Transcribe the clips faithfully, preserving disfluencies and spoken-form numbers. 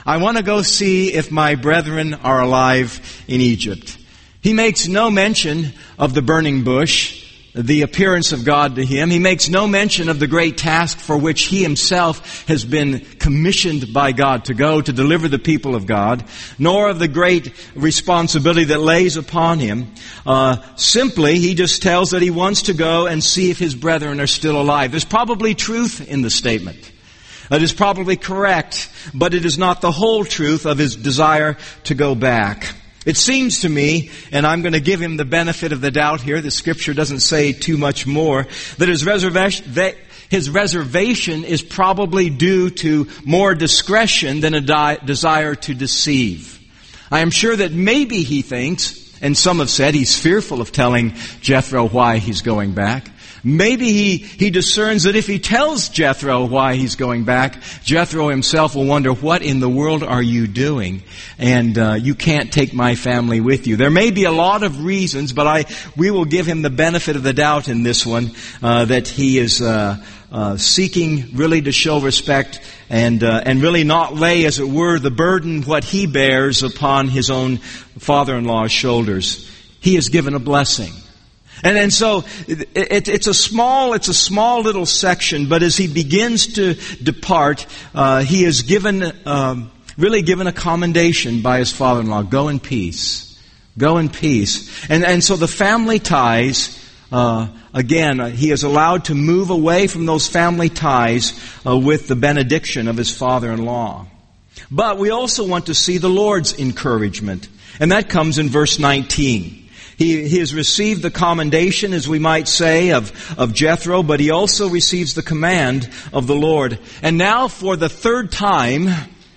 I want to go see if my brethren are alive in Egypt. He makes no mention of the burning bush, the appearance of God to him. He makes no mention of the great task for which he himself has been commissioned by God to go to deliver the people of God, nor of the great responsibility that lays upon him. Uh, simply, he just tells that he wants to go and see if his brethren are still alive. There's probably truth in the statement. It is probably correct, but it is not the whole truth of his desire to go back. It seems to me, and I'm going to give him the benefit of the doubt here, the Scripture doesn't say too much more, that his reservation, that his reservation is probably due to more discretion than a di- desire to deceive. I am sure that maybe he thinks, and some have said he's fearful of telling Jethro why he's going back. Maybe he, he discerns that if he tells Jethro why he's going back, Jethro himself will wonder, what in the world are you doing? And uh, you can't take my family with you. There may be a lot of reasons, but I we will give him the benefit of the doubt in this one, uh, that he is uh, uh, seeking really to show respect and uh, and really not lay, as it were, the burden, what he bears, upon his own father-in-law's shoulders. He is given a blessing. And, and so it, it, it's a small, it's a small little section, but as he begins to depart, uh, he is given, um, really given a commendation by his father-in-law. Go in peace. Go in peace. And, and so the family ties, uh, again, uh, he is allowed to move away from those family ties uh, with the benediction of his father-in-law. But we also want to see the Lord's encouragement. And that comes in verse nineteen. He, he has received the commendation, as we might say, of, of Jethro, but he also receives the command of the Lord. And now, for the third time,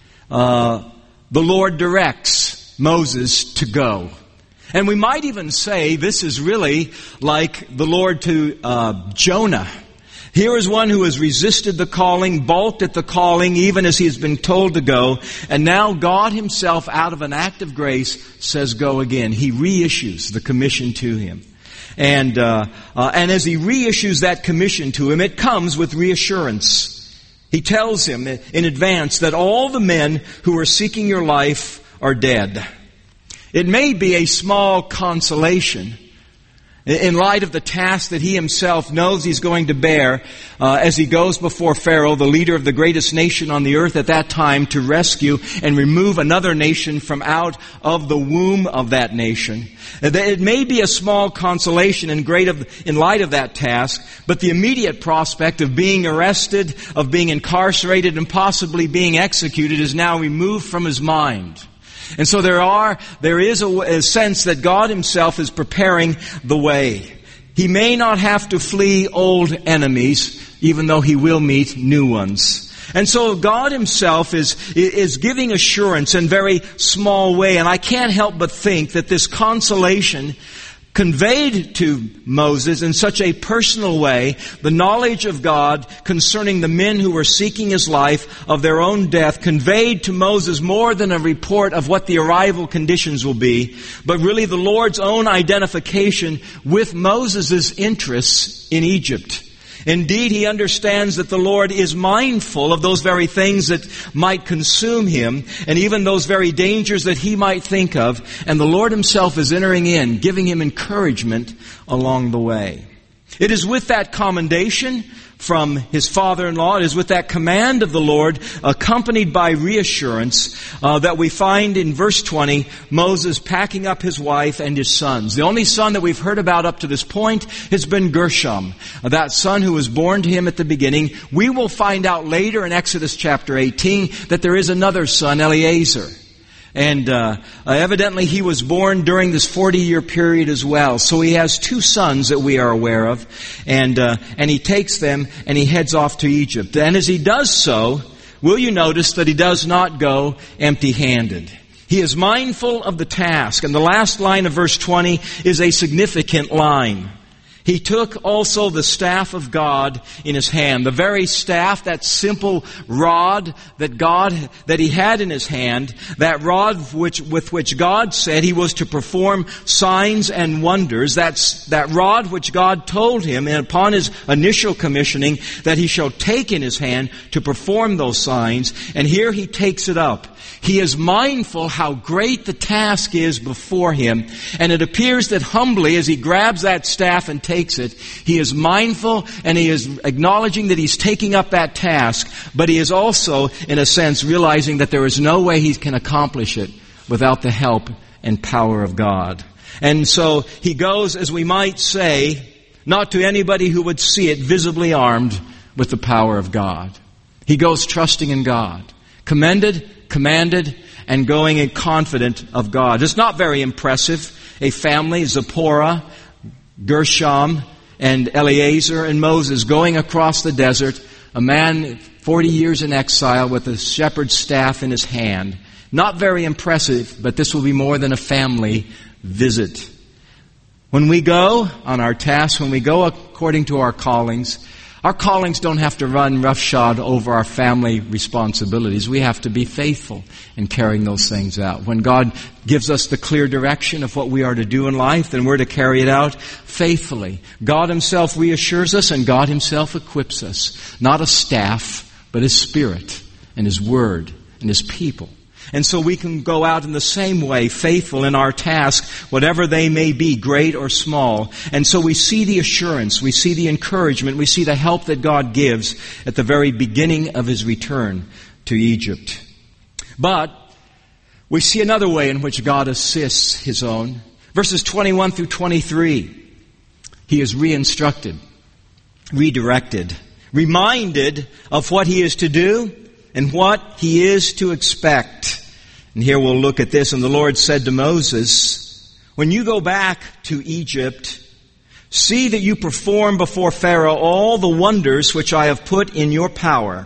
uh, the Lord directs Moses to go. And we might even say this is really like the Lord to uh, Jonah. Here is one who has resisted the calling, balked at the calling, even as he has been told to go. And now God himself, out of an act of grace, says go again. He reissues the commission to him. And, uh, uh, and as he reissues that commission to him, it comes with reassurance. He tells him in advance that all the men who are seeking your life are dead. It may be a small consolation in light of the task that he himself knows he's going to bear uh, as he goes before Pharaoh, the leader of the greatest nation on the earth at that time, to rescue and remove another nation from out of the womb of that nation. It may be a small consolation in, great of, in light of that task, but the immediate prospect of being arrested, of being incarcerated, and possibly being executed is now removed from his mind. And so there are, there is a, a sense that God himself is preparing the way. He may not have to flee old enemies, even though he will meet new ones. And so God himself is, is giving assurance in very small way. And I can't help but think that this consolation conveyed to Moses in such a personal way, the knowledge of God concerning the men who were seeking his life, of their own death, conveyed to Moses more than a report of what the arrival conditions will be, but really the Lord's own identification with Moses' interests in Egypt. Indeed, he understands that the Lord is mindful of those very things that might consume him, and even those very dangers that he might think of. And the Lord himself is entering in, giving him encouragement along the way. It is with that commendation from his father-in-law, it is with that command of the Lord, accompanied by reassurance, uh, that we find in verse twenty, Moses packing up his wife and his sons. The only son that we've heard about up to this point has been Gershom, uh, that son who was born to him at the beginning. We will find out later in Exodus chapter eighteen that there is another son, Eleazar. And uh, uh, evidently he was born during this forty-year period as well. So he has two sons that we are aware of. And uh, and he takes them and he heads off to Egypt. And as he does so, will you notice that he does not go empty-handed? He is mindful of the task. And the last line of verse twenty is a significant line. He took also the staff of God in his hand, the very staff, that simple rod that God, that he had in his hand, that rod which, with which God said he was to perform signs and wonders, that's, that rod which God told him and upon his initial commissioning that he shall take in his hand to perform those signs, and here he takes it up. He is mindful how great the task is before him, and it appears that humbly as he grabs that staff and takes it, he is mindful and he is acknowledging that he's taking up that task, but he is also, in a sense, realizing that there is no way he can accomplish it without the help and power of God. And so he goes, as we might say, not to anybody who would see it, visibly armed with the power of God. He goes trusting in God, commended, commanded, and going in confident of God. It's not very impressive. A family, Zipporah, Gershom, and Eleazar and Moses going across the desert, a man forty years in exile with a shepherd's staff in his hand. Not very impressive, but this will be more than a family visit. When we go on our tasks, when we go according to our callings, our callings don't have to run roughshod over our family responsibilities. We have to be faithful in carrying those things out. When God gives us the clear direction of what we are to do in life, then we're to carry it out faithfully. God himself reassures us and God himself equips us. Not a staff, but his Spirit and his Word and his people. And so we can go out in the same way, faithful in our task, whatever they may be, great or small. And so we see the assurance, we see the encouragement, we see the help that God gives at the very beginning of his return to Egypt. But we see another way in which God assists his own. Verses twenty-one through twenty-three. He is re-instructed, redirected, reminded of what he is to do and what he is to expect. And here we'll look at this. And the Lord said to Moses, when you go back to Egypt, see that you perform before Pharaoh all the wonders which I have put in your power.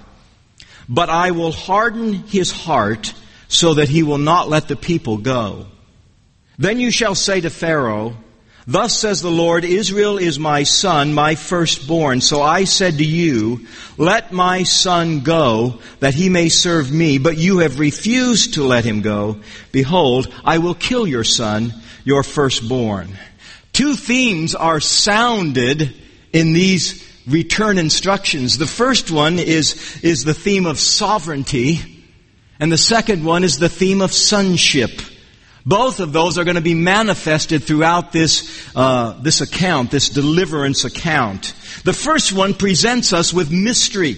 But I will harden his heart so that he will not let the people go. Then you shall say to Pharaoh, thus says the Lord, Israel is my son, my firstborn. So I said to you, let my son go, that he may serve me. But you have refused to let him go. Behold, I will kill your son, your firstborn. Two themes are sounded in these return instructions. The first one is, is the theme of sovereignty, and the second one is the theme of sonship. Both of those are going to be manifested throughout this uh, this account, this deliverance account. The first one presents us with mystery.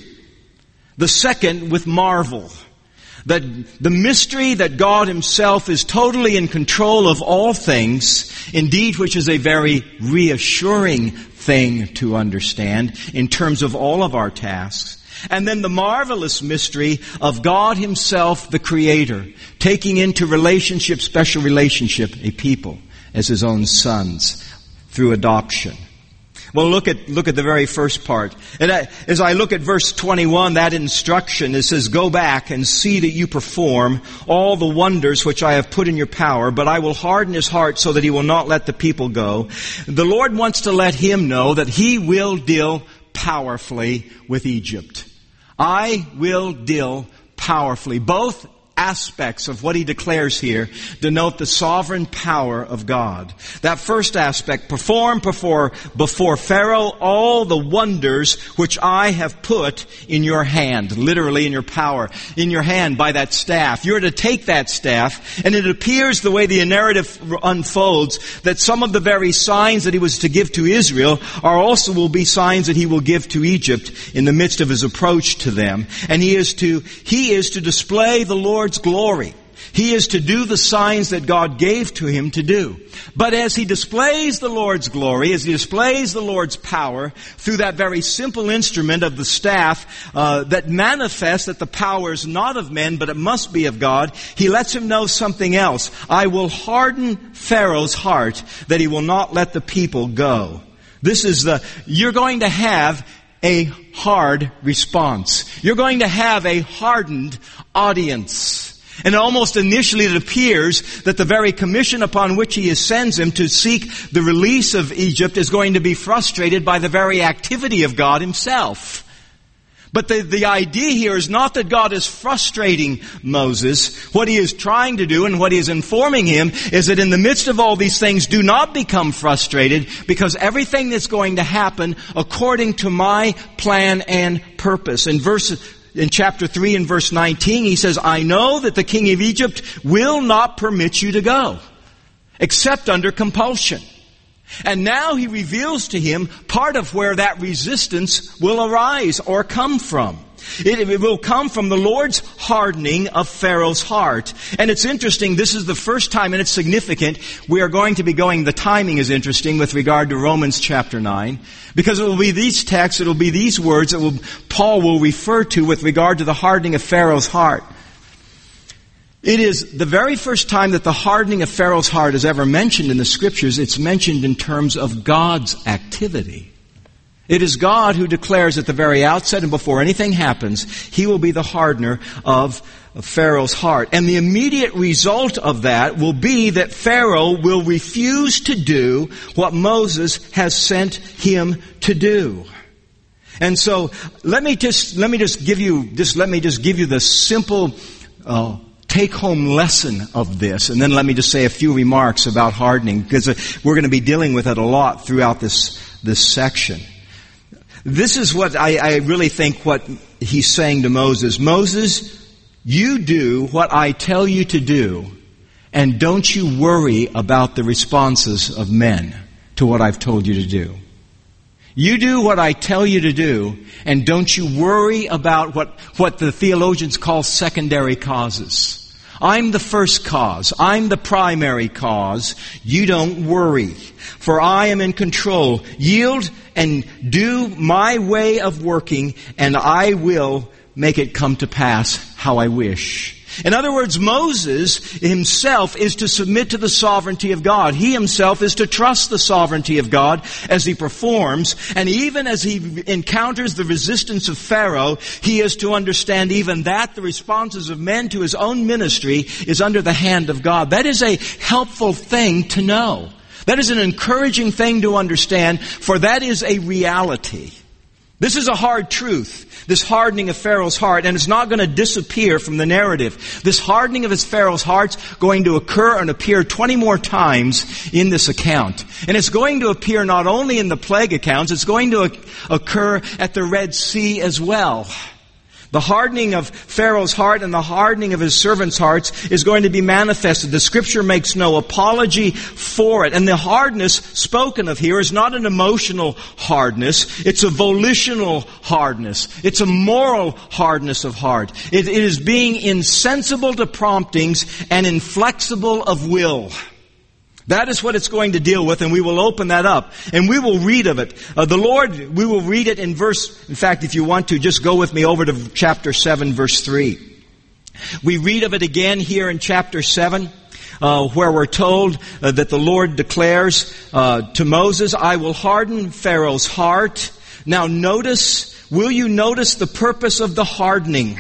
The second with marvel. That the mystery that God himself is totally in control of all things, indeed, which is a very reassuring thing to understand in terms of all of our tasks. And then the marvelous mystery of God himself, the Creator, taking into relationship, special relationship, a people as his own sons through adoption. Well, look at, look at the very first part. And as I look at verse twenty-one, that instruction, it says, go back and see that you perform all the wonders which I have put in your power, but I will harden his heart so that he will not let the people go. The Lord wants to let him know that he will deal powerfully with Egypt. I will deal powerfully. Both aspects of what he declares here denote the sovereign power of God. That first aspect, perform before, before Pharaoh all the wonders which I have put in your hand, literally in your power, in your hand by that staff. You're to take that staff, and it appears the way the narrative unfolds that some of the very signs that he was to give to Israel are also will be signs that he will give to Egypt in the midst of his approach to them. And he is to, he is to display the Lord's glory. He is to do the signs that God gave to him to do. But as he displays the Lord's glory, as he displays the Lord's power through that very simple instrument of the staff uh, that manifests that the power is not of men, but it must be of God, he lets him know something else. I will harden Pharaoh's heart that he will not let the people go. This is the, you're going to have a hard response. You're going to have a hardened audience. And almost initially it appears that the very commission upon which he sends him to seek the release of Egypt is going to be frustrated by the very activity of God himself. But the, the idea here is not that God is frustrating Moses. What he is trying to do and what he is informing him is that in the midst of all these things, do not become frustrated, because everything that's going to happen according to my plan and purpose. In verse, in chapter three and verse nineteen, he says, I know that the king of Egypt will not permit you to go, except under compulsion. And now he reveals to him part of where that resistance will arise or come from. It, it will come from the Lord's hardening of Pharaoh's heart. And it's interesting, this is the first time, and it's significant, we are going to be going, the timing is interesting with regard to Romans chapter nine, because it will be these texts, it will be these words that will, Paul will refer to with regard to the hardening of Pharaoh's heart. It is the very first time that the hardening of Pharaoh's heart is ever mentioned in the Scriptures. It's mentioned in terms of God's activity. It is God who declares at the very outset and before anything happens, He will be the hardener of Pharaoh's heart. And the immediate result of that will be that Pharaoh will refuse to do what Moses has sent him to do. And so let me just let me just give you just let me just give you the simple uh, take-home lesson of this, and then let me just say a few remarks about hardening, because we're going to be dealing with it a lot throughout this this section. This is what I, I really think what he's saying to Moses. Moses, you do what I tell you to do, and don't you worry about the responses of men to what I've told you to do. You do what I tell you to do, and don't you worry about what, what the theologians call secondary causes. I'm the first cause. I'm the primary cause. You don't worry, for I am in control. Yield and do my way of working, and I will make it come to pass how I wish. In other words, Moses himself is to submit to the sovereignty of God. He himself is to trust the sovereignty of God as he performs. And even as he encounters the resistance of Pharaoh, he is to understand even that the responses of men to his own ministry is under the hand of God. That is a helpful thing to know. That is an encouraging thing to understand, for that is a reality. This is a hard truth, this hardening of Pharaoh's heart, and it's not going to disappear from the narrative. This hardening of his Pharaoh's heart's going to occur and appear twenty more times in this account. And it's going to appear not only in the plague accounts, it's going to occur at the Red Sea as well. The hardening of Pharaoh's heart and the hardening of his servants' hearts is going to be manifested. The Scripture makes no apology for it. And the hardness spoken of here is not an emotional hardness. It's a volitional hardness. It's a moral hardness of heart. It, it is being insensible to promptings and inflexible of will. That is what it's going to deal with, and we will open that up. And we will read of it. Uh, the Lord, we will read it in verse, in fact, if you want to, just go with me over to chapter seven, verse three. We read of it again here in chapter seven, uh, where we're told uh, that the Lord declares uh, to Moses, I will harden Pharaoh's heart. Now notice, will you notice the purpose of the hardening?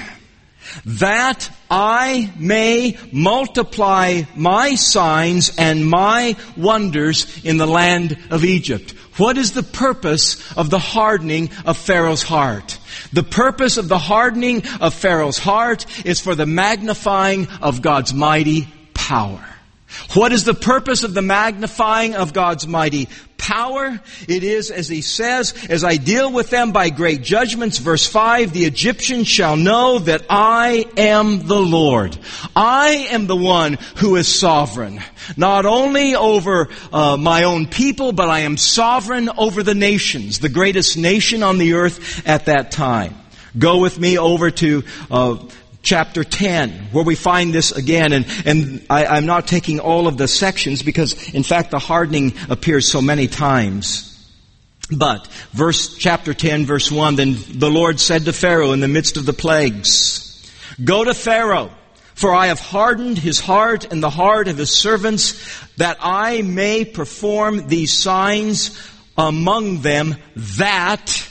That I may multiply my signs and my wonders in the land of Egypt. What is the purpose of the hardening of Pharaoh's heart? The purpose of the hardening of Pharaoh's heart is for the magnifying of God's mighty power. What is the purpose of the magnifying of God's mighty power? It is, as he says, as I deal with them by great judgments, verse five, the Egyptians shall know that I am the Lord. I am the one who is sovereign, not only over uh, my own people, but I am sovereign over the nations, the greatest nation on the earth at that time. Go with me over to uh, chapter ten, where we find this again, and, and I, I'm not taking all of the sections because, in fact, the hardening appears so many times. But, verse chapter ten, verse one, then the Lord said to Pharaoh in the midst of the plagues, go to Pharaoh, for I have hardened his heart and the heart of his servants, that I may perform these signs among them, that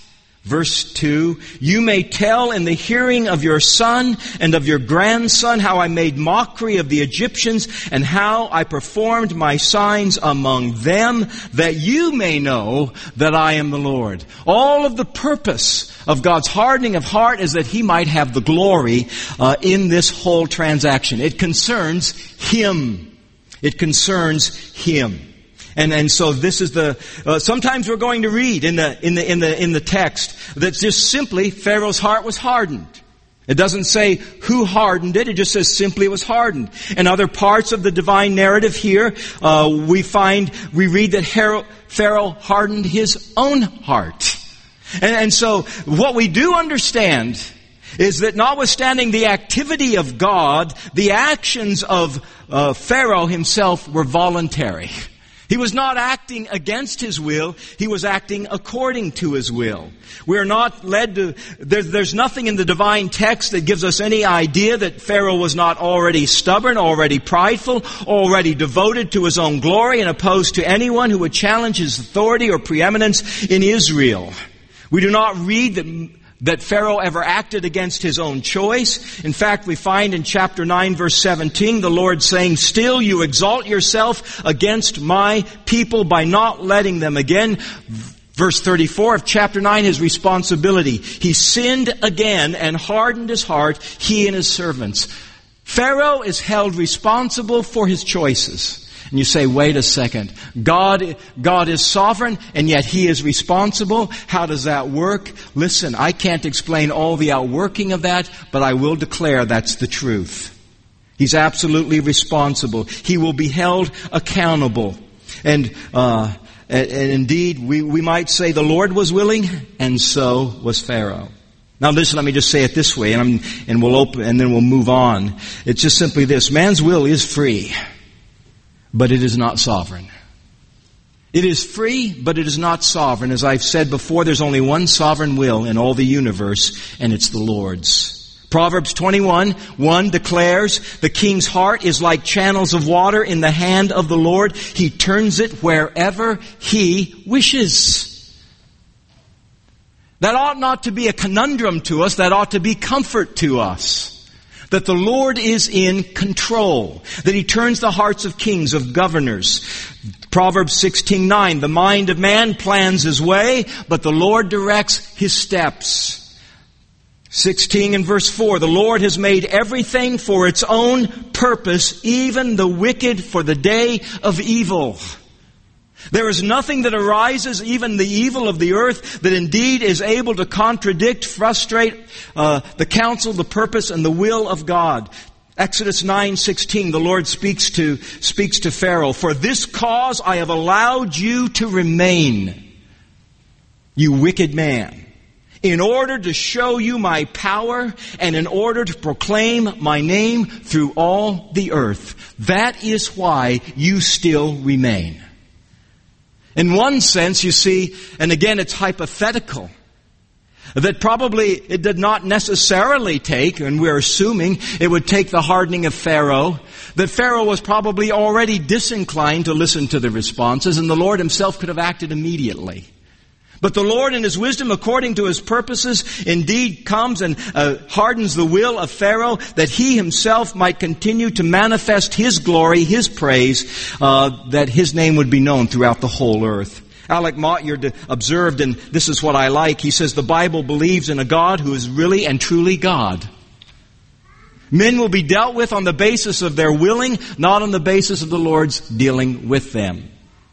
Verse two, you may tell in the hearing of your son and of your grandson how I made mockery of the Egyptians and how I performed my signs among them, that you may know that I am the Lord. All of the purpose of God's hardening of heart is that He might have the glory uh, in this whole transaction. It concerns Him. It concerns Him. And, and so this is the, uh, sometimes we're going to read in the, in the, in the, in the text that just simply Pharaoh's heart was hardened. It doesn't say who hardened it. It just says simply it was hardened. In other parts of the divine narrative here, uh, we find, we read that Pharaoh hardened his own heart. And, and so what we do understand is that notwithstanding the activity of God, the actions of uh, Pharaoh himself were voluntary. He was not acting against his will. He was acting according to his will. We are not led to, there, there's nothing in the divine text that gives us any idea that Pharaoh was not already stubborn, already prideful, already devoted to his own glory and opposed to anyone who would challenge his authority or preeminence in Israel. We do not read that that Pharaoh ever acted against his own choice. In fact, we find in chapter nine, verse seventeen, the Lord saying, still you exalt yourself against my people by not letting them. Again, verse thirty-four of chapter nine, his responsibility. He sinned again and hardened his heart, he and his servants. Pharaoh is held responsible for his choices. And you say, wait a second. God, God is sovereign, and yet He is responsible. How does that work? Listen, I can't explain all the outworking of that, but I will declare that's the truth. He's absolutely responsible. He will be held accountable. And, uh, and, and indeed, we, we might say the Lord was willing, and so was Pharaoh. Now listen, let me just say it this way, and, I'm, and we'll open, and then we'll move on. It's just simply this. Man's will is free, but it is not sovereign. It is free, but it is not sovereign. As I've said before, there's only one sovereign will in all the universe, and it's the Lord's. Proverbs twenty-one, one declares, the king's heart is like channels of water in the hand of the Lord. He turns it wherever He wishes. That ought not to be a conundrum to us. That ought to be comfort to us. That the Lord is in control. That He turns the hearts of kings, of governors. Proverbs sixteen nine, the mind of man plans his way, but the Lord directs his steps. sixteen and verse four, the Lord has made everything for its own purpose, even the wicked for the day of evil. There is nothing that arises, even the evil of the earth, that indeed is able to contradict, frustrate uh, the counsel, the purpose, and the will of God. Exodus nine sixteen, the Lord speaks to speaks to Pharaoh, for this cause I have allowed you to remain, you wicked man, in order to show you my power and in order to proclaim my name through all the earth. That is why you still remain. In one sense, you see, and again it's hypothetical, that probably it did not necessarily take, and we're assuming it would take the hardening of Pharaoh, that Pharaoh was probably already disinclined to listen to the responses, and the Lord Himself could have acted immediately. But the Lord in His wisdom, according to His purposes, indeed comes and uh, hardens the will of Pharaoh, that he himself might continue to manifest His glory, His praise, uh, that His name would be known throughout the whole earth. Alec Motyer observed, and this is what I like, he says, the Bible believes in a God who is really and truly God. Men will be dealt with on the basis of their willing, not on the basis of the Lord's dealing with them.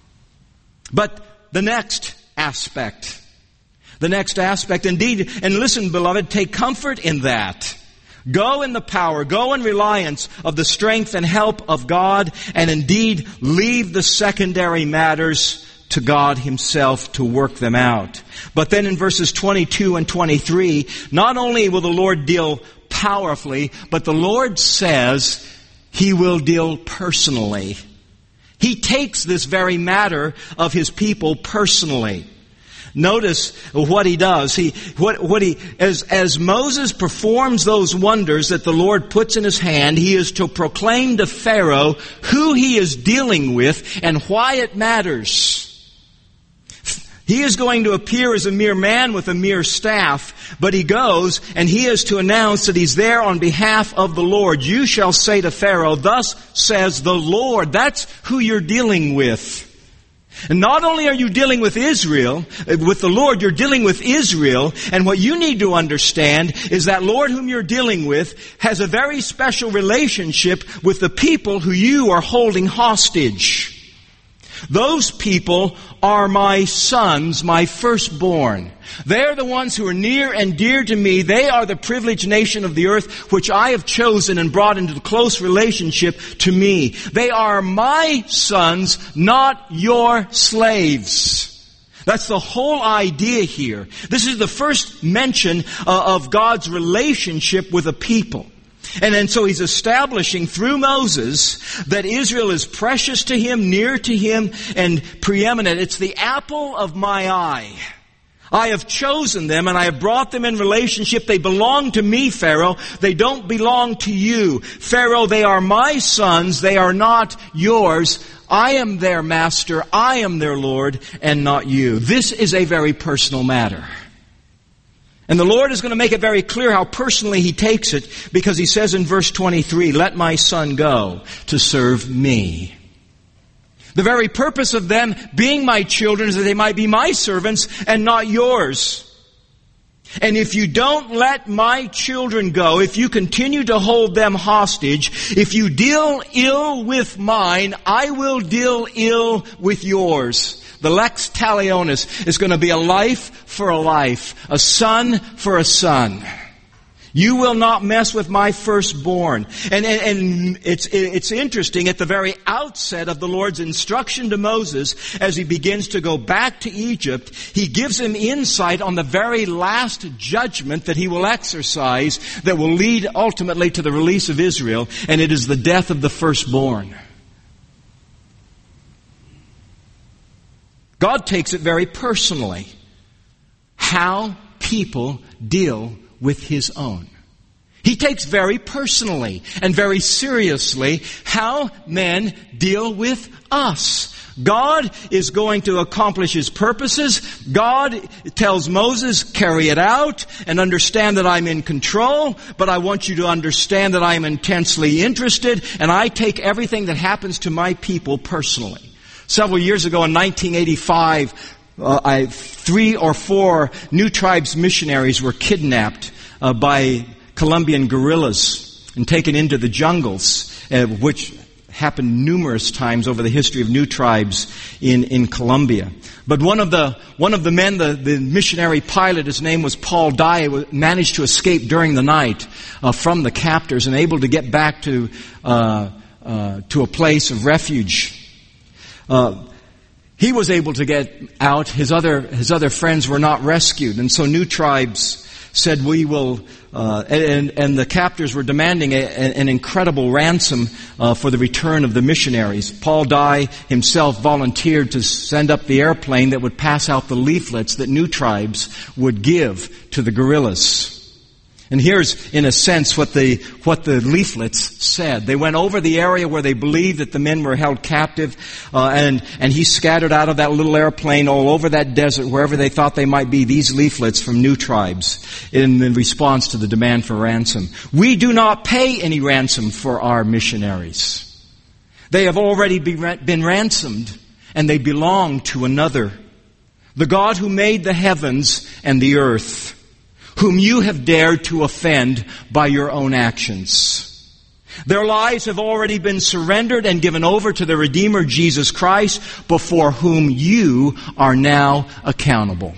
But the next aspect, the next aspect, indeed, and listen, beloved, take comfort in that. Go in the power, go in reliance of the strength and help of God, and indeed leave the secondary matters to God Himself to work them out. But then in verses twenty-two and twenty-three, not only will the Lord deal powerfully, but the Lord says He will deal personally. He takes this very matter of His people personally. Notice what He does. He, what, what he, as, as Moses performs those wonders that the Lord puts in his hand, he is to proclaim to Pharaoh who he is dealing with and why it matters. He is going to appear as a mere man with a mere staff, but he goes and he is to announce that he's there on behalf of the Lord. You shall say to Pharaoh, thus says the Lord. That's who you're dealing with. And not only are you dealing with Israel, with the Lord, you're dealing with Israel. And what you need to understand is that Lord whom you're dealing with has a very special relationship with the people who you are holding hostage. Those people are my sons, my firstborn. They're the ones who are near and dear to me. They are the privileged nation of the earth which I have chosen and brought into the close relationship to me. They are my sons, not your slaves. That's the whole idea here. This is the first mention uh, of God's relationship with a people. And then so he's establishing through Moses that Israel is precious to him, near to him, and preeminent. It's the apple of my eye. I have chosen them and I have brought them in relationship. They belong to me, Pharaoh. They don't belong to you. Pharaoh, they are my sons. They are not yours. I am their master. I am their Lord and not you. This is a very personal matter. And the Lord is going to make it very clear how personally He takes it, because He says in verse twenty-three, let my son go to serve me. The very purpose of them being my children is that they might be my servants and not yours. And if you don't let my children go, if you continue to hold them hostage, if you deal ill with mine, I will deal ill with yours. The lex talionis is going to be a life for a life, a son for a son. You will not mess with my firstborn. And, and, and it's, it's interesting, at the very outset of the Lord's instruction to Moses, as he begins to go back to Egypt, he gives him insight on the very last judgment that he will exercise that will lead ultimately to the release of Israel, and it is the death of the firstborn. God takes it very personally, how people deal with His own. He takes very personally and very seriously how men deal with us. God is going to accomplish His purposes. God tells Moses, carry it out and understand that I'm in control, but I want you to understand that I'm intensely interested, and I take everything that happens to my people personally. Several years ago in nineteen eighty-five, uh, I, three or four New Tribes missionaries were kidnapped uh, by Colombian guerrillas and taken into the jungles, uh, which happened numerous times over the history of New Tribes in, in Colombia. But one of the one of the men, the, the missionary pilot, his name was Paul Dye, managed to escape during the night uh, from the captors and able to get back to uh, uh, to a place of refuge. Uh, he was able to get out. His other his other friends were not rescued, and so New Tribes said, "We will." Uh, and, and the captors were demanding a, an incredible ransom uh, for the return of the missionaries. Paul Dye himself volunteered to send up the airplane that would pass out the leaflets that New Tribes would give to the guerrillas. And here's, in a sense, what the what the leaflets said. They went over the area where they believed that the men were held captive, uh, and and he scattered out of that little airplane all over that desert, wherever they thought they might be, these leaflets from New Tribes in, in response to the demand for ransom. We do not pay any ransom for our missionaries. They have already been ransomed, and they belong to another, the God who made the heavens and the earth, whom you have dared to offend by your own actions. Their lives have already been surrendered and given over to the Redeemer Jesus Christ, before whom you are now accountable.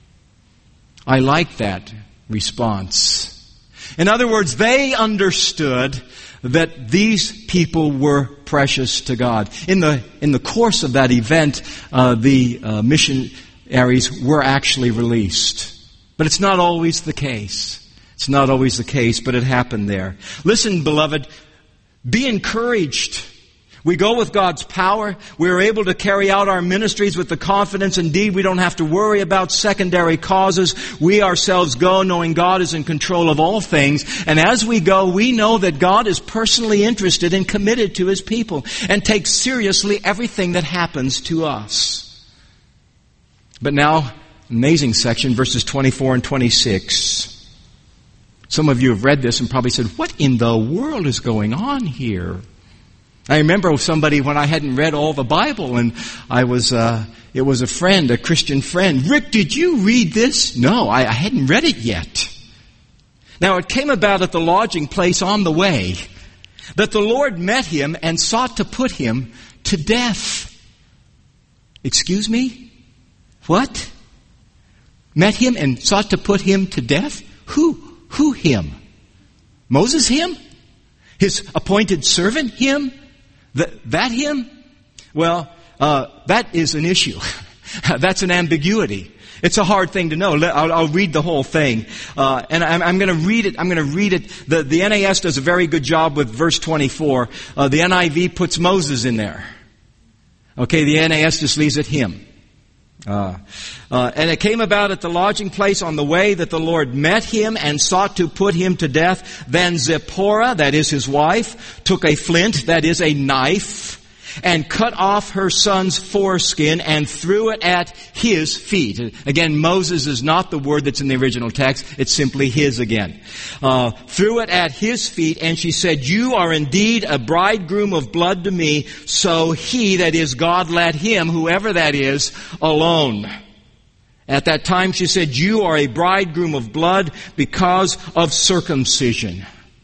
I like that response. In other words, they understood that these people were precious to God. In the in the course of that event, uh, the uh, missionaries were actually released. But it's not always the case. It's not always the case, but it happened there. Listen, beloved, be encouraged. We go with God's power. We're able to carry out our ministries with the confidence. Indeed, we don't have to worry about secondary causes. We ourselves go knowing God is in control of all things. And as we go, we know that God is personally interested and committed to His people and takes seriously everything that happens to us. But now, amazing section, verses twenty-four and twenty-six. Some of you have read this and probably said, what in the world is going on here? I remember somebody when I hadn't read all the Bible, and I was, uh, it was a friend, a Christian friend. Rick, did you read this? No, I, I hadn't read it yet. Now it came about at the lodging place on the way that the Lord met him and sought to put him to death. Excuse me? What? Met him and sought to put him to death? Who? Who him? Moses him? His appointed servant him? That, that him? Well, uh, that is an issue. That's an ambiguity. It's a hard thing to know. I'll, I'll read the whole thing, uh, and I'm, I'm going to read it. I'm going to read it. The, the N A S does a very good job with verse twenty-four. Uh, the N I V puts Moses in there. Okay, the N A S just leaves it him. Uh, uh, and it came about at the lodging place on the way that the Lord met him and sought to put him to death. Then Zipporah, that is his wife, took a flint, that is a knife, and cut off her son's foreskin and threw it at his feet. Again, Moses is not the word that's in the original text. It's simply his again. Uh, threw it at his feet, and she said, you are indeed a bridegroom of blood to me. So he, that is God, let him, whoever that is, alone. At that time she said, you are a bridegroom of blood because of circumcision.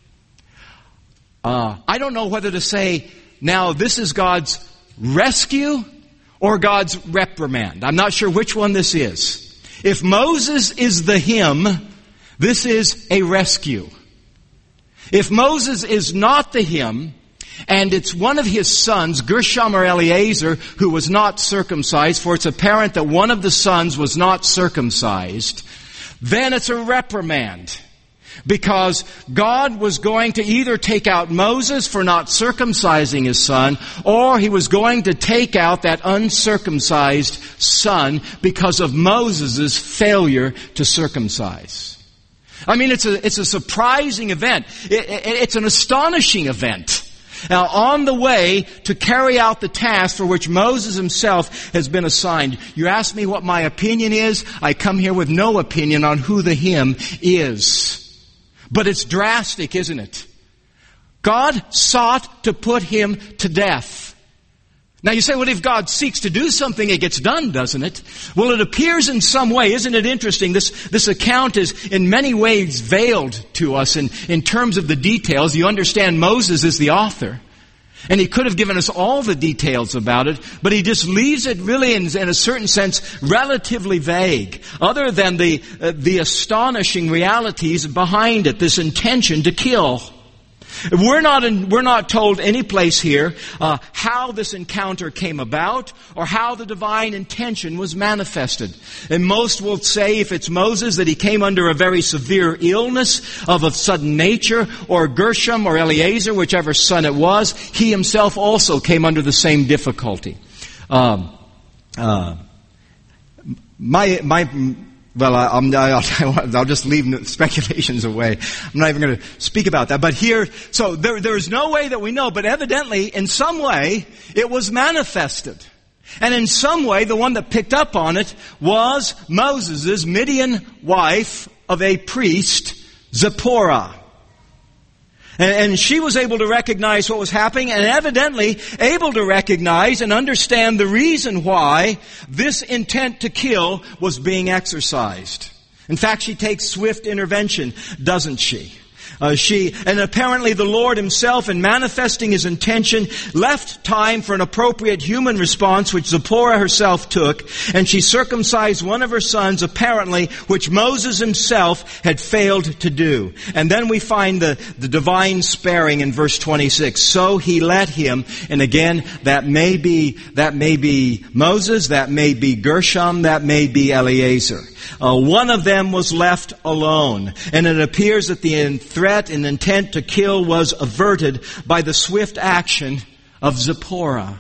Uh, I don't know whether to say, now, this is God's rescue or God's reprimand. I'm not sure which one this is. If Moses is the him, this is a rescue. If Moses is not the him, and it's one of his sons, Gershom or Eleazar, who was not circumcised, for it's apparent that one of the sons was not circumcised, then it's a reprimand. Because God was going to either take out Moses for not circumcising his son, or he was going to take out that uncircumcised son because of Moses' failure to circumcise. I mean, it's a, it's a surprising event. It, it, it's an astonishing event. Now, on the way to carry out the task for which Moses himself has been assigned, you ask me what my opinion is. I come here with no opinion on who the him is. But it's drastic, isn't it? God sought to put him to death. Now you say, well, if God seeks to do something, it gets done, doesn't it? Well, it appears in some way. Isn't it interesting? This, this account is in many ways veiled to us in, in terms of the details. You understand Moses is the author. And he could have given us all the details about it, but he just leaves it really in, in a certain sense relatively vague, other than the uh, the astonishing realities behind it, this intention to kill. We're not in, we're not told any place here uh, how this encounter came about or how the divine intention was manifested. And most will say, if it's Moses, that he came under a very severe illness of a sudden nature, or Gershom or Eleazar, whichever son it was, he himself also came under the same difficulty. Um, uh, my my. Well, I, I'm, I'll, I'll just leave speculations away. I'm not even going to speak about that. But here, so there, there is no way that we know, but evidently, in some way, it was manifested. And in some way, the one that picked up on it was Moses' Midian wife of a priest, Zipporah. And, and she was able to recognize what was happening, and evidently able to recognize and understand the reason why this intent to kill was being exercised. In fact, she takes swift intervention, doesn't she? Uh, she, and apparently the Lord himself, in manifesting his intention, left time for an appropriate human response, which Zipporah herself took, and she circumcised one of her sons, apparently, which Moses himself had failed to do. And then we find the, the divine sparing in verse twenty-six. So he let him, and again, that may be, that may be Moses, that may be Gershom, that may be Eleazar. Uh, one of them was left alone, and it appears that the threat and intent to kill was averted by the swift action of Zipporah.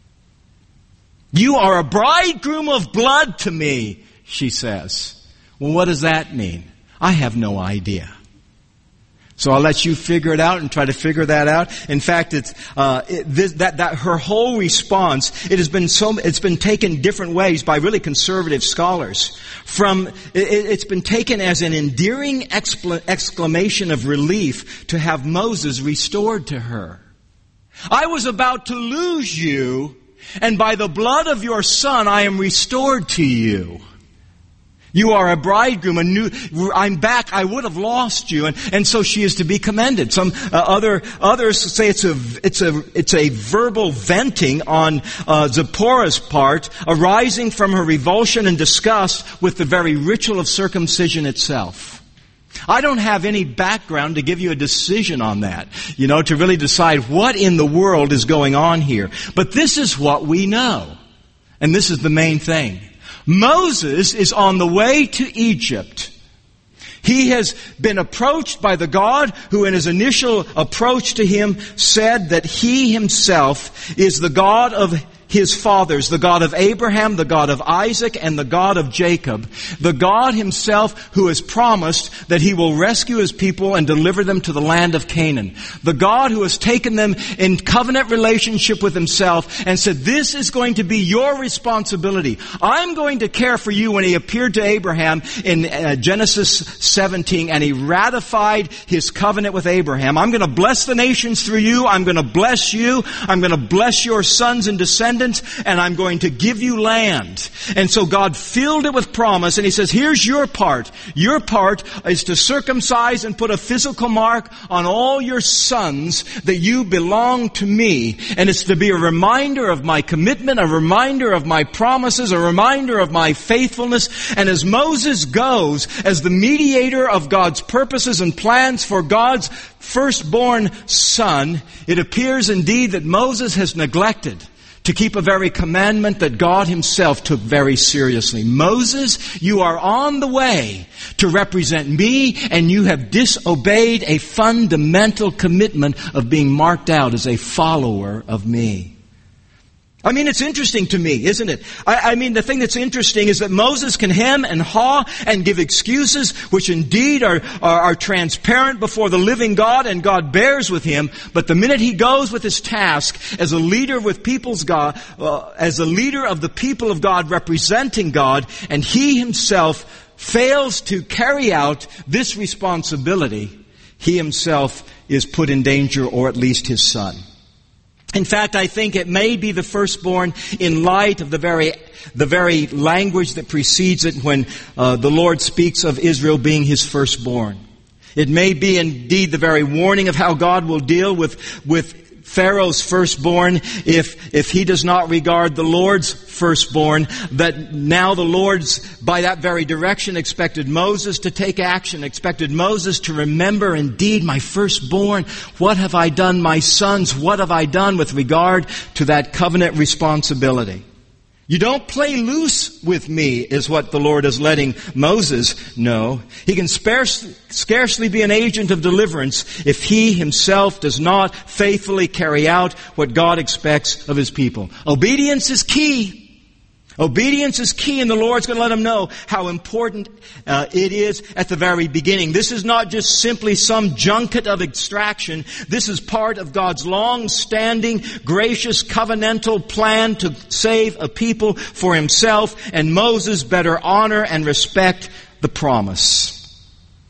You are a bridegroom of blood to me, she says. Well, what does that mean? I have no idea. So I'll let you figure it out and try to figure that out. In fact, it's uh, it, this, that that her whole response, it has been so it's been taken different ways by really conservative scholars. From it, it's been taken as an endearing excla- exclamation of relief to have Moses restored to her. I was about to lose you, and by the blood of your son I am restored to you. You are a bridegroom, a new, I'm back, I would have lost you. And, and so she is to be commended. Some uh, other, others say it's a, it's a, it's a verbal venting on uh, Zipporah's part, arising from her revulsion and disgust with the very ritual of circumcision itself. I don't have any background to give you a decision on that, you know, to really decide what in the world is going on here. But this is what we know. And this is the main thing. Moses is on the way to Egypt. He has been approached by the God who in his initial approach to him said that he himself is the God of his fathers, the God of Abraham, the God of Isaac, and the God of Jacob. The God himself who has promised that he will rescue his people and deliver them to the land of Canaan. The God who has taken them in covenant relationship with himself and said, this is going to be your responsibility. I'm going to care for you. When he appeared to Abraham in uh, Genesis seventeen and he ratified his covenant with Abraham. I'm going to bless the nations through you. I'm going to bless you. I'm going to bless your sons and descendants. And I'm going to give you land. And so God filled it with promise, and he says, here's your part. Your part is to circumcise and put a physical mark on all your sons that you belong to me. And it's to be a reminder of my commitment, a reminder of my promises, a reminder of my faithfulness. And as Moses goes as the mediator of God's purposes and plans for God's firstborn son, it appears indeed that Moses has neglected to keep a very commandment that God himself took very seriously. Moses, you are on the way to represent me, and you have disobeyed a fundamental commitment of being marked out as a follower of me. I mean, it's interesting to me, isn't it? I, I mean, the thing that's interesting is that Moses can hem and haw and give excuses, which indeed are, are, are transparent before the living God, and God bears with him. But the minute he goes with his task as a leader with people's God, uh, as a leader of the people of God representing God, and he himself fails to carry out this responsibility, he himself is put in danger, or at least his son. In fact, I think it may be the firstborn in light of the very the very language that precedes it when uh, the Lord speaks of Israel being his firstborn. It may be indeed the very warning of how God will deal with with Pharaoh's firstborn if if he does not regard the Lord's firstborn, that now the Lord's, by that very direction, expected Moses to take action, expected Moses to remember, indeed, my firstborn, what have I done, my sons, what have I done with regard to that covenant responsibility? You don't play loose with me, is what the Lord is letting Moses know. He can scarce, scarcely be an agent of deliverance if he himself does not faithfully carry out what God expects of his people. Obedience is key. Obedience is key, and the Lord's going to let him know how important uh, it is at the very beginning. This is not just simply some junket of extraction. This is part of God's long-standing, gracious, covenantal plan to save a people for himself, and Moses better honor and respect the promise.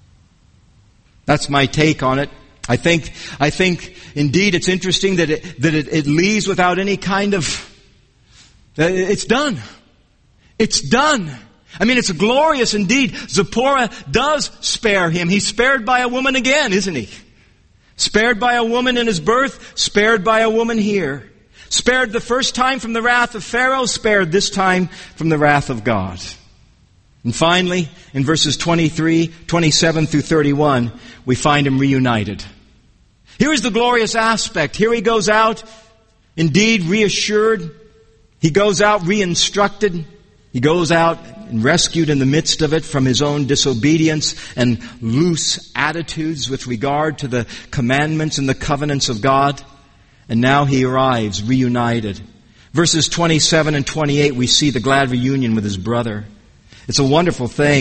That's my take on it. I think, I think, indeed, it's interesting that it, that it, it leaves without any kind of It's done. It's done. I mean, it's glorious indeed. Zipporah does spare him. He's spared by a woman again, isn't he? Spared by a woman in his birth, spared by a woman here. Spared the first time from the wrath of Pharaoh, spared this time from the wrath of God. And finally, in verses twenty-three, twenty-seven through thirty-one, we find him reunited. Here is the glorious aspect. Here he goes out, indeed reassured. He goes out re-instructed. He goes out and rescued in the midst of it from his own disobedience and loose attitudes with regard to the commandments and the covenants of God. And now he arrives reunited. Verses twenty-seven and twenty-eight, we see the glad reunion with his brother. It's a wonderful thing.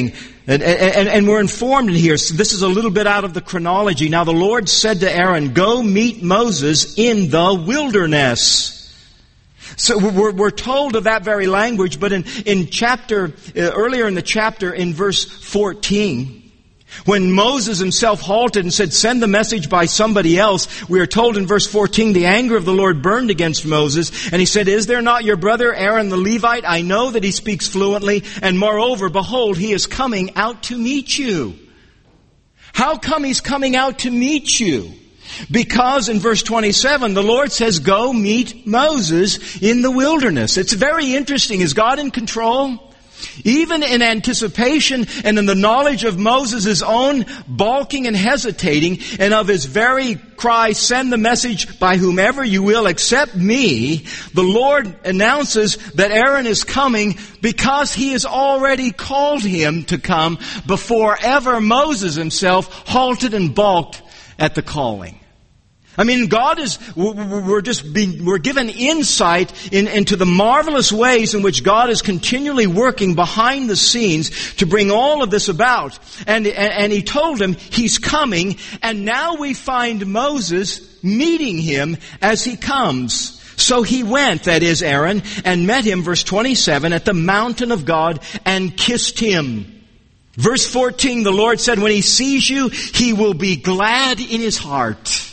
And, and, and we're informed in here, so this is a little bit out of the chronology. Now the Lord said to Aaron, go meet Moses in the wilderness. So we're, we're told of that very language, but in, in chapter, uh, earlier in the chapter, in verse fourteen, when Moses himself halted and said, send the message by somebody else, we are told in verse fourteen, the anger of the Lord burned against Moses, and he said, is there not your brother Aaron the Levite? I know that he speaks fluently, and moreover, behold, he is coming out to meet you. How come he's coming out to meet you? Because in verse twenty-seven, the Lord says, go meet Moses in the wilderness. It's very interesting. Is God in control? Even in anticipation and in the knowledge of Moses' own balking and hesitating and of his very cry, send the message by whomever you will except me, the Lord announces that Aaron is coming because he has already called him to come before ever Moses himself halted and balked at the calling. I mean, God is, we're just being, we're given insight in, into the marvelous ways in which God is continually working behind the scenes to bring all of this about. And, and, and He told him He's coming, and now we find Moses meeting Him as He comes. So he went, that is Aaron, and met him, verse twenty-seven, at the mountain of God and kissed him. Verse fourteen, the Lord said, when He sees you, He will be glad in His heart.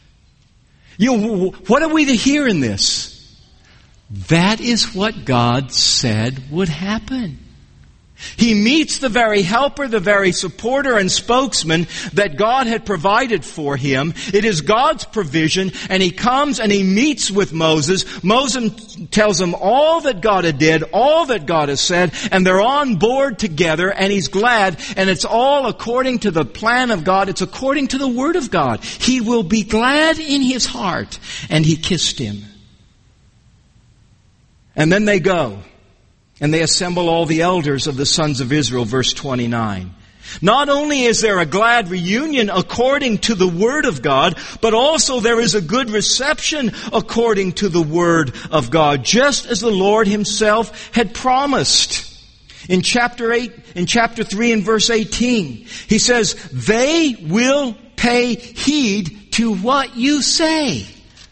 You know, what are we to hear in this? That is what God said would happen. He meets the very helper, the very supporter and spokesman that God had provided for him. It is God's provision, and he comes and he meets with Moses. Moses tells him all that God had did, all that God has said, and they're on board together, and he's glad, and it's all according to the plan of God. It's according to the Word of God. He will be glad in his heart, and he kissed him. And then they go. And they assemble all the elders of the sons of Israel, verse twenty-nine. Not only is there a glad reunion according to the Word of God, but also there is a good reception according to the Word of God, just as the Lord Himself had promised. In chapter eight, in chapter three and verse eighteen, He says, they will pay heed to what you say.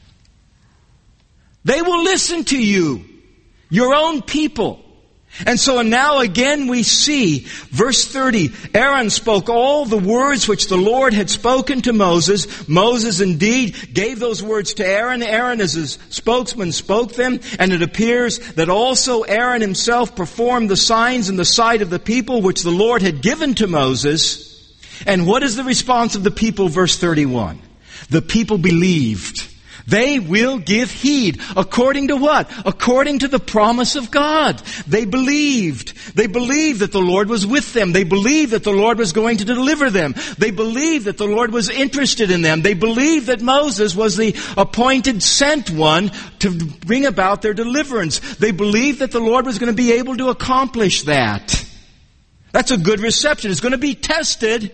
They will listen to you, your own people. And so now again we see, verse thirty, Aaron spoke all the words which the Lord had spoken to Moses. Moses indeed gave those words to Aaron. Aaron as his spokesman spoke them. And it appears that also Aaron himself performed the signs in the sight of the people which the Lord had given to Moses. And what is the response of the people? Verse thirty-one. The people believed. They will give heed. According to what? According to the promise of God. They believed. They believed that the Lord was with them. They believed that the Lord was going to deliver them. They believed that the Lord was interested in them. They believed that Moses was the appointed sent one to bring about their deliverance. They believed that the Lord was going to be able to accomplish that. That's a good reception. It's going to be tested.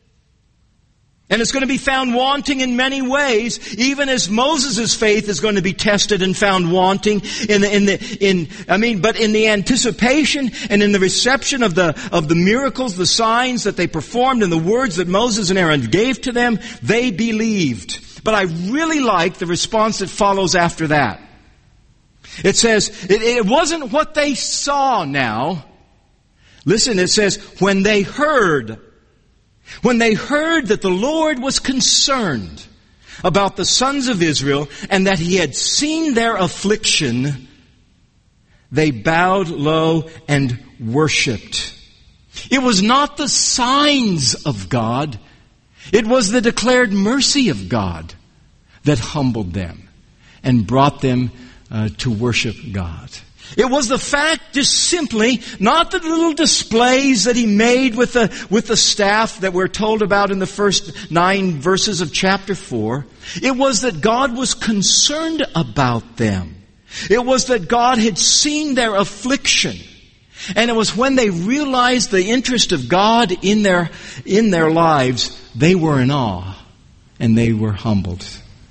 And it's going to be found wanting in many ways, even as Moses' faith is going to be tested and found wanting in the, in the, in, I mean, but in the anticipation and in the reception of the, of the miracles, the signs that they performed and the words that Moses and Aaron gave to them, they believed. But I really like the response that follows after that. It says, it, it wasn't what they saw now. Listen, it says, when they heard. When they heard that the Lord was concerned about the sons of Israel and that He had seen their affliction, they bowed low and worshipped. It was not the signs of God. It was the declared mercy of God that humbled them and brought them uh, to worship God. It was the fact, just simply, not the little displays that He made with the, with the staff that we're told about in the first nine verses of chapter four. It was that God was concerned about them. It was that God had seen their affliction. And it was when they realized the interest of God in their, in their lives, they were in awe and they were humbled.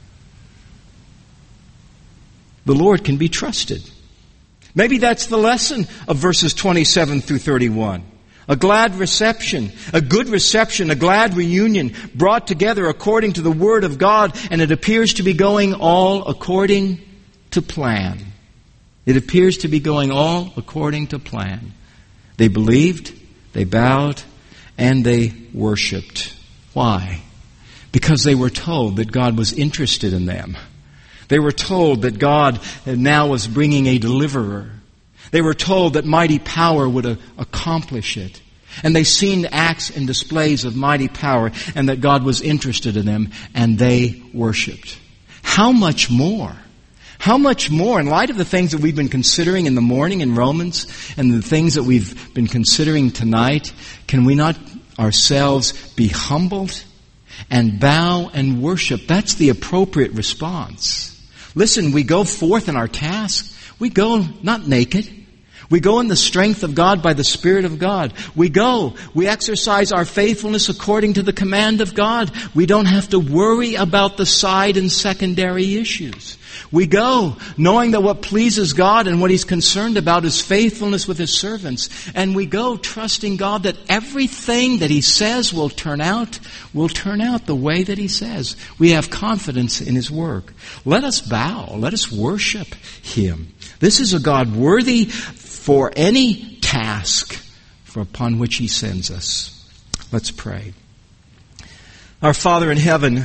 The Lord can be trusted. Maybe that's the lesson of verses twenty-seven through thirty-one. A glad reception, a good reception, a glad reunion brought together according to the Word of God, and it appears to be going all according to plan. It appears to be going all according to plan. They believed, they bowed, and they worshipped. Why? Because they were told that God was interested in them. They were told that God now was bringing a deliverer. They were told that mighty power would uh, accomplish it. And they seen acts and displays of mighty power, and that God was interested in them, and they worshipped. How much more? How much more, in light of the things that we've been considering in the morning in Romans, and the things that we've been considering tonight, can we not ourselves be humbled and bow and worship? That's the appropriate response. Listen, we go forth in our task. We go not naked. We go in the strength of God by the Spirit of God. We go. We exercise our faithfulness according to the command of God. We don't have to worry about the side and secondary issues. We go knowing that what pleases God and what He's concerned about is faithfulness with His servants. And we go trusting God that everything that He says will turn out, will turn out the way that He says. We have confidence in His work. Let us bow. Let us worship Him. This is a God worthy for any task for upon which He sends us. Let's pray. Our Father in heaven,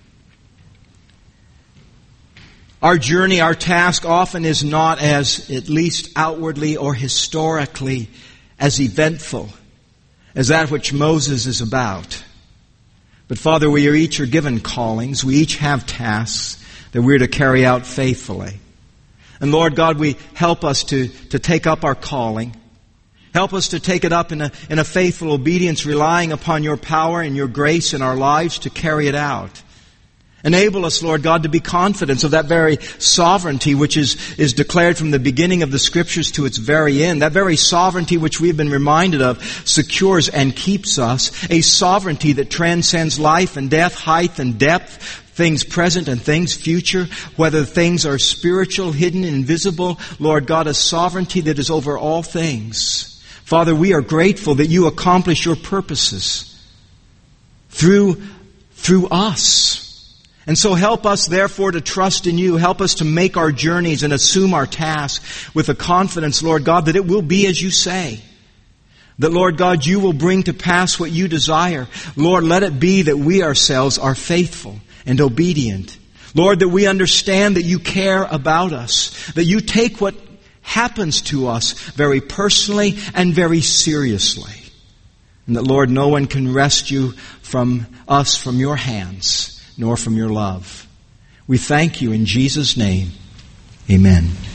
our journey, our task often is not as, at least outwardly or historically, as eventful as that which Moses is about. But Father, we are each are given callings. We each have tasks that we're to carry out faithfully. And Lord God, we help us to, to take up our calling. Help us to take it up in a, in a faithful obedience, relying upon Your power and Your grace in our lives to carry it out. Enable us, Lord God, to be confident of that very sovereignty which is, is declared from the beginning of the Scriptures to its very end. That very sovereignty which we've been reminded of secures and keeps us. A sovereignty that transcends life and death, height and depth, things present and things future, whether things are spiritual, hidden, invisible. Lord God, a sovereignty that is over all things. Father, we are grateful that You accomplish Your purposes through, through us. And so help us, therefore, to trust in You. Help us to make our journeys and assume our tasks with the confidence, Lord God, that it will be as You say. That, Lord God, You will bring to pass what You desire. Lord, let it be that we ourselves are faithful and obedient. Lord, that we understand that You care about us. That You take what happens to us very personally and very seriously. And that, Lord, no one can wrest You from us from Your hands, nor from Your love. We thank You in Jesus' name. Amen.